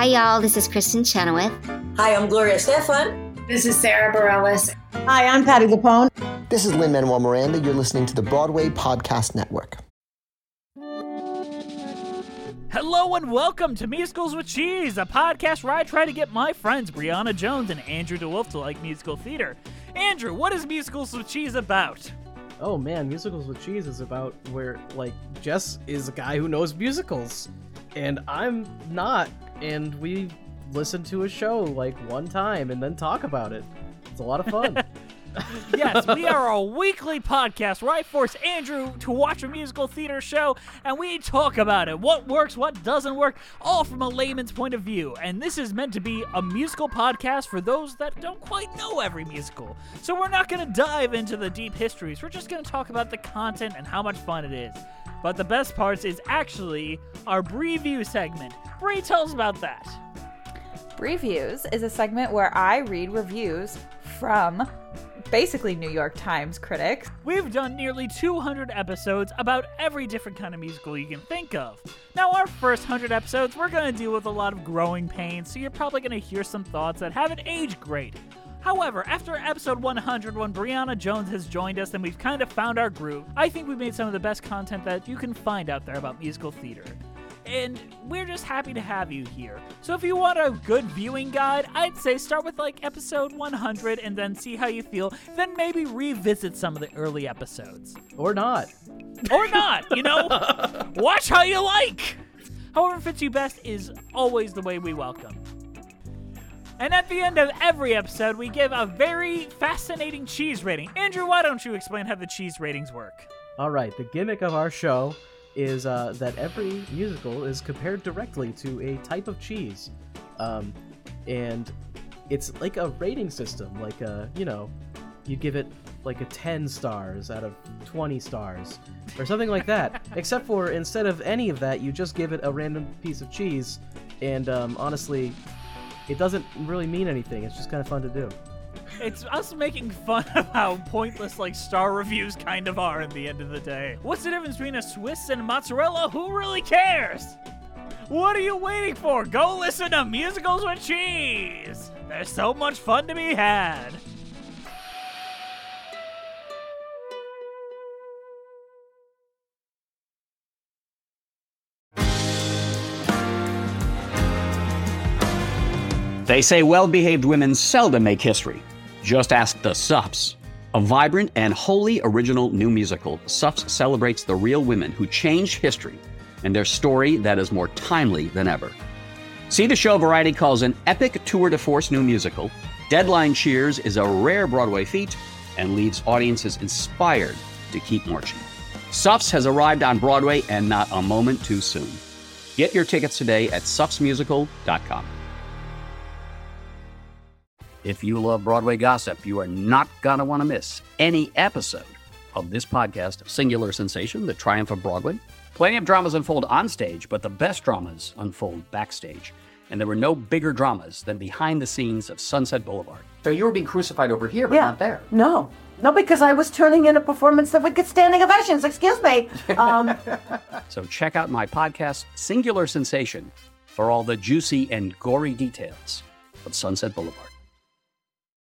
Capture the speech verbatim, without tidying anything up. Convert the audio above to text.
Hi, y'all. This is Kristen Chenoweth. Hi, I'm Gloria Stefan. This is Sarah Bareilles. Hi, I'm Patti LuPone. This is Lin-Manuel Miranda. You're listening to the Broadway Podcast Network. Hello and welcome to Musicals with Cheese, a podcast where I try to get my friends Brianna Jones and Andrew DeWolf to like musical theater. Andrew, what is Musicals with Cheese about? Oh man, Musicals with Cheese is about where, like, Jess is a guy who knows musicals, and I'm not, and we listen to a show, like, one time and then talk about it. It's a lot of fun. Yes, we are a weekly podcast where I force Andrew to watch a musical theater show, and we talk about it. What works, what doesn't work, all from a layman's point of view. And this is meant to be a musical podcast for those that don't quite know every musical. So we're not going to dive into the deep histories. We're just going to talk about the content and how much fun it is. But the best parts is actually our Breview segment. Bree, tell us about that. Breviews is a segment where I read reviews from basically New York Times critics. We've done nearly two hundred episodes about every different kind of musical you can think of. Now, our first one hundred episodes, we're going to deal with a lot of growing pains, so you're probably going to hear some thoughts that haven't aged great. However, after episode one hundred, when Brianna Jones has joined us and we've kind of found our groove, I think we've made some of the best content that you can find out there about musical theater. And we're just happy to have you here. So if you want a good viewing guide, I'd say start with like episode one hundred and then see how you feel. Then maybe revisit some of the early episodes. Or not. Or not, you know? Watch how you like. However fits you best is always the way we welcome. And at the end of every episode, we give a very fascinating cheese rating. Andrew, why don't you explain how the cheese ratings work? All right, the gimmick of our show is uh, that every musical is compared directly to a type of cheese. Um, and it's like a rating system, like, a, you know, you give it like a ten stars out of twenty stars, or something like that. Except for, instead of any of that, you just give it a random piece of cheese, and um, honestly, it doesn't really mean anything. It's just kind of fun to do. It's us making fun of how pointless, like, star reviews kind of are at the end of the day. What's the difference between a Swiss and mozzarella? Who really cares? What are you waiting for? Go listen to Musicals with Cheese! There's so much fun to be had. They say well-behaved women seldom make history. Just ask the Suffs. A vibrant and wholly original new musical, Suffs celebrates the real women who changed history and their story that is more timely than ever. See the show Variety calls an epic tour de force new musical. Deadline cheers is a rare Broadway feat and leaves audiences inspired to keep marching. Suffs has arrived on Broadway and not a moment too soon. Get your tickets today at suffs musical dot com. If you love Broadway gossip, you are not going to want to miss any episode of this podcast, Singular Sensation, The Triumph of Broadway. Plenty of dramas unfold on stage, but the best dramas unfold backstage. And there were no bigger dramas than behind the scenes of Sunset Boulevard. So you were being crucified over here, but yeah. not there. No. No, because I was turning in a performance that would get standing ovations. Excuse me. Um, so check out my podcast, Singular Sensation, for all the juicy and gory details of Sunset Boulevard.